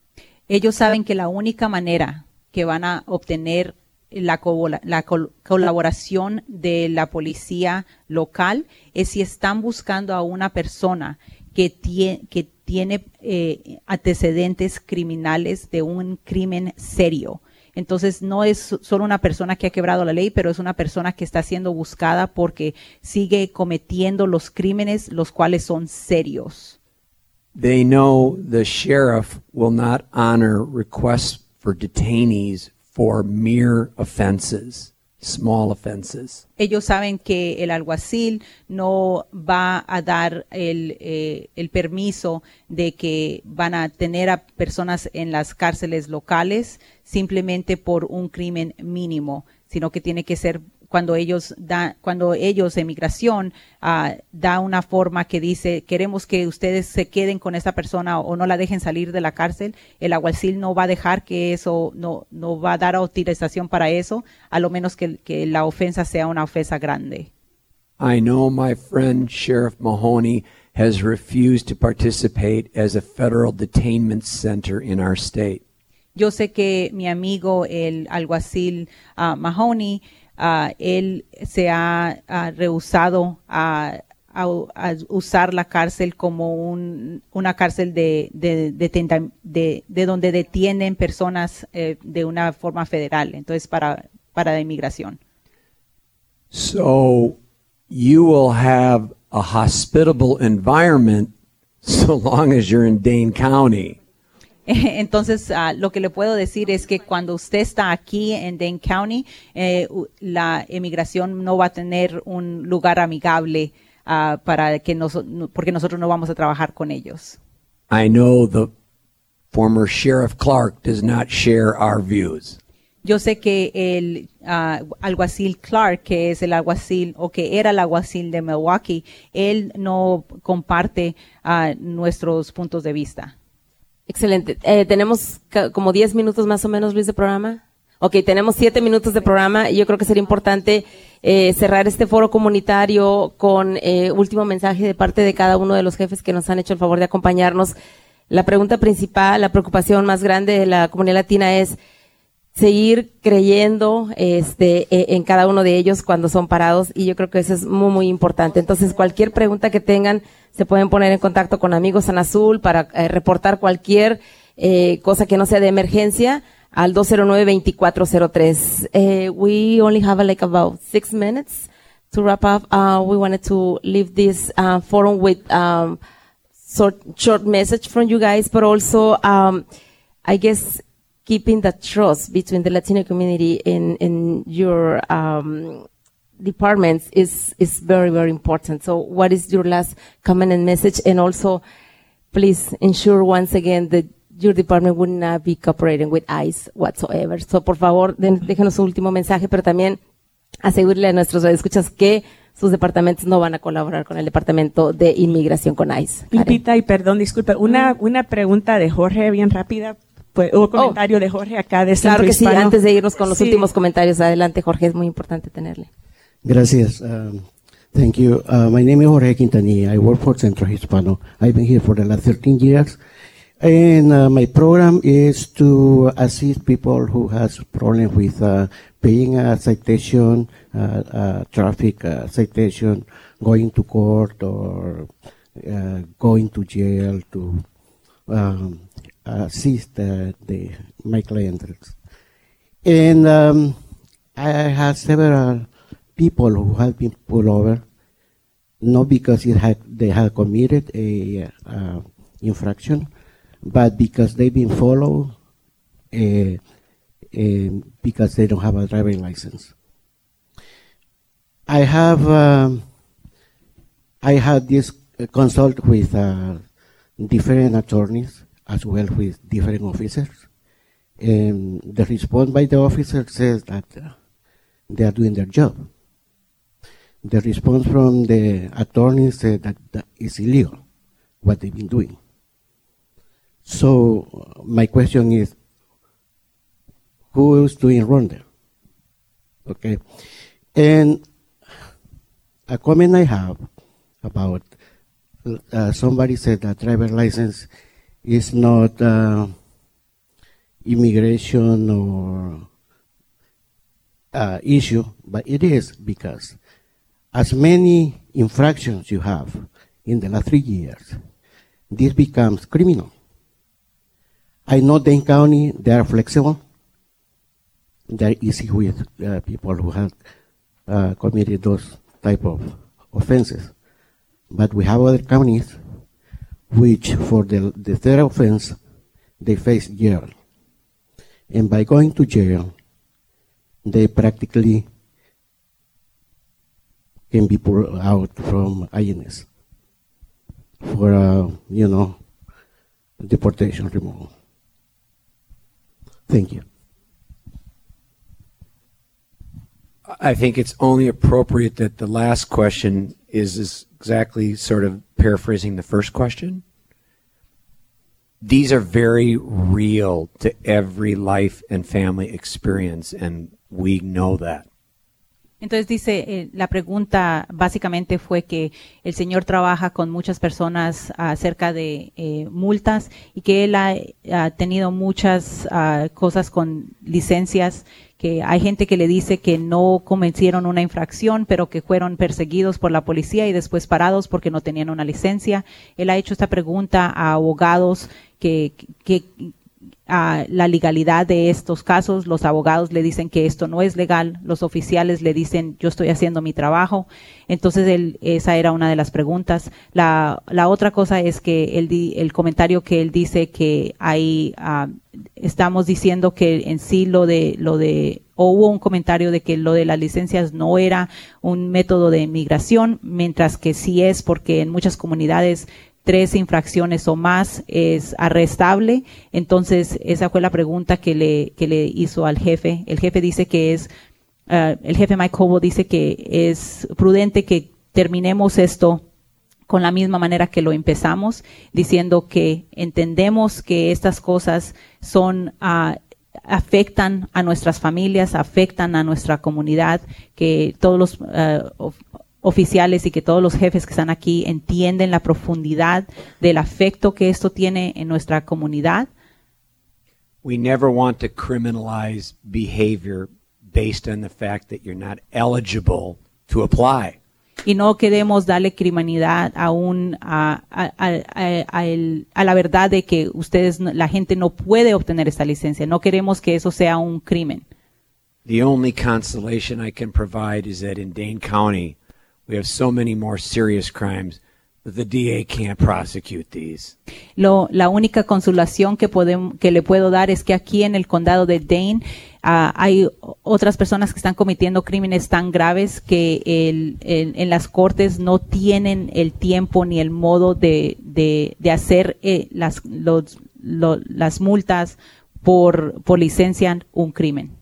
Ellos saben que la única manera que van a obtener la, co la col colaboración de la policía local es si están buscando a una persona que, tie que tiene eh, antecedentes criminales de un crimen serio. Entonces no es solo una persona que ha quebrado la ley, pero es una persona que está siendo buscada porque sigue cometiendo los crímenes, los cuales son serios.
They know the sheriff will not honor requests for detainees for mere offenses, small offenses.
Ellos saben que el alguacil no va a dar el, eh, el permiso de que van a tener a personas en las cárceles locales simplemente por un crimen mínimo, sino que tiene que ser cuando ellos da, cuando ellos en migración uh, da una forma que dice queremos que ustedes se queden con esa persona o no la dejen salir de la cárcel, el alguacil no va a dejar que eso, no, no va a dar autorización para eso, a lo menos que, que la ofensa sea una ofensa grande.
I know my friend Sheriff Mahoney has refused to participate as a federal detainment center in our state.
Yo sé que mi amigo el alguacil uh, Mahoney Uh, él se ha uh, rehusado a, a, a usar la cárcel como un, una cárcel de, de, de, de, de donde detienen personas eh, de una forma federal, entonces para, para la inmigración.
So you will have a hospitable environment so long as you're in Dane County.
Entonces, uh, lo que le puedo decir es que cuando usted está aquí en Dane County, eh, la emigración no va a tener un lugar amigable uh, para que nos, porque nosotros no vamos a trabajar con ellos.
I know the former Sheriff Clark does not share our views.
Yo sé que el uh, alguacil Clark, que es el alguacil o que era el alguacil de Milwaukee, él no comparte uh, nuestros puntos de vista.
Excelente. Eh, tenemos como diez minutos más o menos, Luis, de programa. Ok, tenemos siete minutos de programa y yo creo que sería importante eh, cerrar este foro comunitario con eh, último mensaje de parte de cada uno de los jefes que nos han hecho el favor de acompañarnos. La pregunta principal, la preocupación más grande de la comunidad latina es seguir creyendo este, en cada uno de ellos cuando son parados, y yo creo que eso es muy, muy importante. Entonces, cualquier pregunta que tengan, se pueden poner en contacto con Amigos en Azul para eh, reportar cualquier eh, cosa que no sea de emergencia al dos cero nueve, veinticuatro cero tres. Uh, we only have uh, like about six minutes to wrap up. Uh, we wanted to leave this uh, forum with um, short, short message from you guys, but also, um, I guess, keeping the trust between the Latino community in, in your um, departments is, is very, very important. So what is your last comment and message? And also, please ensure once again that your department would not be cooperating with ICE whatsoever. So, por favor, déjenos su último mensaje, pero también asegúrele a nuestros escuchas que sus departamentos no van a colaborar con el Departamento de Inmigración con ICE.
Lupita, y perdón, disculpe, una, una pregunta de Jorge bien rápida. Pues, hubo comentario oh, de Jorge acá de Centro
Claro que
Hispano.
Sí, antes de irnos con los
sí.
últimos comentarios, adelante Jorge, es muy importante tenerle.
Gracias. Um, thank you. Uh, my name is Jorge Quintanilla. I work for Centro Hispano. I've been here for the last thirteen years. And uh, my program is to assist people who has problems with uh, paying a citation, uh, uh, traffic uh, citation, going to court or uh, going to jail to um, assist uh, the, my clients. And um, I have several people who have been pulled over, not because it had, they have committed a uh, infraction, but because they've been followed, uh, uh, because they don't have a driving license. I have um, I had this uh, consult with uh, different attorneys as well with different officers, and the response by the officer says that uh, they are doing their job. The response from the attorneys said that, that is illegal, what they've been doing. So uh, my question is, who is doing wrong there? Okay, and a comment I have about uh, somebody said that driver license is not uh, immigration or uh, issue, but it is because as many infractions you have in the last three years, this becomes criminal. I know Dane County, they are flexible. They're easy with uh, people who have uh, committed those type of offenses. But we have other counties which for the, the third offense, they face jail. And by going to jail, they practically can be pulled out from I N S for, uh, you know, deportation removal. Thank you.
I think it's only appropriate that the last question is, is exactly sort of paraphrasing the first question. These are very real to every life and family experience, and we know that.
Entonces dice, eh, la pregunta básicamente fue que el Señor trabaja con muchas personas acerca de eh, multas y que Él ha, ha tenido muchas uh, cosas con licencias, que hay gente que le dice que no cometieron una infracción, pero que fueron perseguidos por la policía y después parados porque no tenían una licencia. Él ha hecho esta pregunta a abogados que... que a la legalidad de estos casos. Los abogados le dicen que esto no es legal, los oficiales le dicen yo estoy haciendo mi trabajo. Entonces él, esa era una de las preguntas. La, la otra cosa es que él di, el comentario que él dice que hay, uh, estamos diciendo que en sí lo de, lo de, o hubo un comentario de que lo de las licencias no era un método de inmigración, mientras que sí es, porque en muchas comunidades tres infracciones o más es arrestable. Entonces esa fue la pregunta que le que le hizo al jefe. El jefe dice que es uh, el jefe Mike Cobo dice que es prudente que terminemos esto con la misma manera que lo empezamos, diciendo que entendemos que estas cosas son uh, afectan a nuestras familias, afectan a nuestra comunidad, que todos los uh, oficiales y que todos los jefes que están aquí entienden la profundidad del afecto que esto tiene en nuestra comunidad.
We never want to criminalize behavior based on the fact that you're not eligible to apply.
Y no queremos darle criminalidad a, un, a, a, a, a, el, a la verdad de que ustedes, la gente no puede obtener esta licencia. No queremos que eso sea un crimen.
The only consolation I can provide is that in Dane County, we have so many more serious crimes that the D A can't prosecute these.
Lo, la única consolación que podemos, que le puedo dar es que aquí en el condado de Dane uh, hay otras personas que están cometiendo crímenes tan graves que el, el, en las cortes no tienen el tiempo ni el modo de, de, de hacer eh, las, los, lo, las multas por, por licencia un crimen.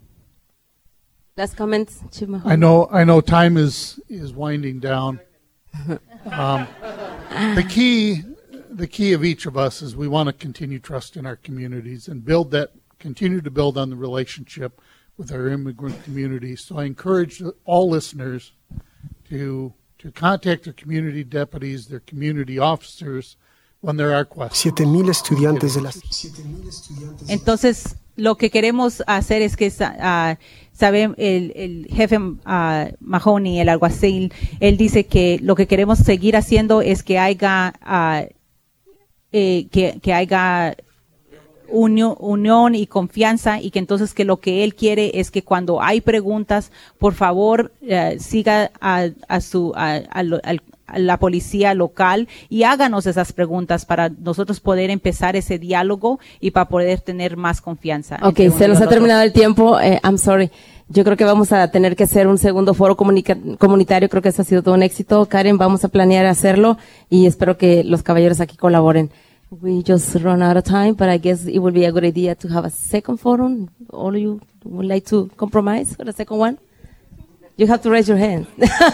Last comments,
I know, I know time is, is winding down. Um, the key, the key of each of us is we want to continue trust in our communities and build that, continue to build on the relationship with our immigrant community. So I encourage all listeners to, to contact their community deputies, their community officers when there are questions.
Siete mil estudiantes de las.
Entonces, lo que queremos hacer es que uh, sabe el, el jefe uh, Mahoney, el alguacil, él dice que lo que queremos seguir haciendo es que haya uh, eh, que, que haya unión, unión y confianza, y que entonces que lo que él quiere es que cuando hay preguntas, por favor uh, siga a, a su a, a, a, a la policía local y háganos esas preguntas para nosotros poder empezar ese diálogo y para poder tener más confianza.
Ok, se nos ha terminado el tiempo. Eh, I'm sorry. Yo creo que vamos a tener que hacer un segundo foro comunica- comunitario. Creo que este ha sido todo un éxito. Karen, vamos a planear hacerlo y espero que los caballeros aquí colaboren. We just run out of time, but I guess it would be a good idea to have a second forum. All of you would like to compromise for the second one? You have to raise your hand.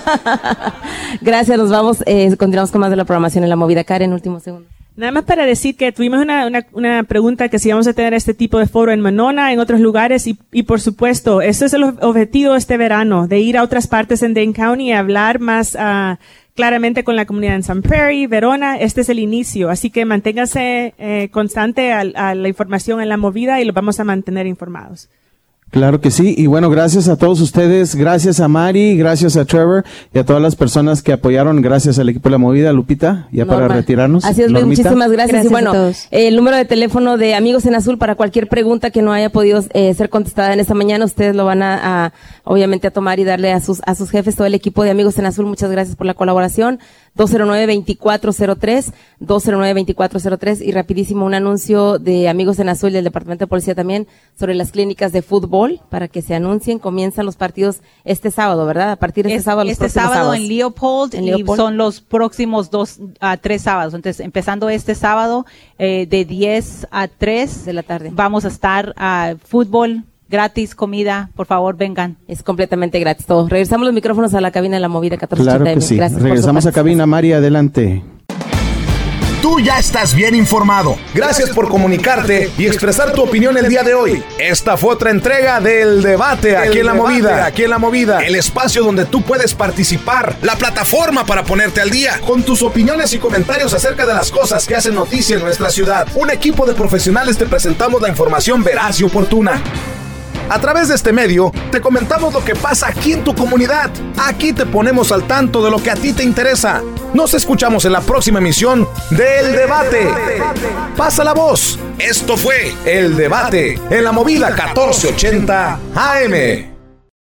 Gracias, nos vamos. Eh, continuamos con más de la programación en La Movida. Karen, último segundo.
Nada más para decir que tuvimos una, una, una pregunta que si vamos a tener este tipo de foro en Monona, en otros lugares, y, y por supuesto, ese es el objetivo este verano, de ir a otras partes en Dane County y hablar más uh, claramente con la comunidad en Sun Prairie, Verona. Este es el inicio, así que manténgase eh, constante a, a la información en la movida y los vamos a mantener informados.
Claro que sí, y bueno, gracias a todos ustedes, gracias a Mari, gracias a Trevor y a todas las personas que apoyaron, gracias al equipo de la movida. Lupita, ya
Norma.
para retirarnos.
Así es, Luis,
Normita.
muchísimas gracias.
Gracias
y bueno,
a todos.
el número de teléfono de Amigos en Azul para cualquier pregunta que no haya podido eh, ser contestada en esta mañana, ustedes lo van a, a, obviamente, a tomar y darle a sus, a sus jefes, todo el equipo de Amigos en Azul. Muchas gracias por la colaboración. dos cero nueve, veinticuatro cero tres, dos cero nueve, veinticuatro cero tres, y rapidísimo un anuncio de Amigos en Azul del Departamento de Policía también sobre las clínicas de fútbol para que se anuncien. Comienzan los partidos este sábado, ¿verdad? A partir de este
Es-
sábado, los
este
próximos
sábado
sábados.
en Leopold,
En
y
Leopold.
son los próximos dos a tres sábados. Entonces, empezando este sábado eh, de diez a tres
de la tarde.
Vamos a estar a fútbol gratis, comida, por favor, vengan.
Es completamente gratis todo. Regresamos los micrófonos a la cabina de la movida catorce ochenta
Claro
M.
que sí.
Gracias por su
Regresamos a
participación.
cabina, Mari, adelante.
Tú ya estás bien informado. Gracias por comunicarte y expresar tu opinión el día de hoy. Esta fue otra entrega del debate aquí en la movida. Aquí en la movida. El espacio donde tú puedes participar. La plataforma para ponerte al día. Con tus opiniones y comentarios acerca de las cosas que hacen noticia en nuestra ciudad. Un equipo de profesionales te presentamos la información veraz y oportuna. A través de este medio, te comentamos lo que pasa aquí en tu comunidad. Aquí te ponemos al tanto de lo que a ti te interesa. Nos escuchamos en la próxima emisión del Debate. Pasa la voz. Esto fue El Debate en la movida catorce ochenta A M.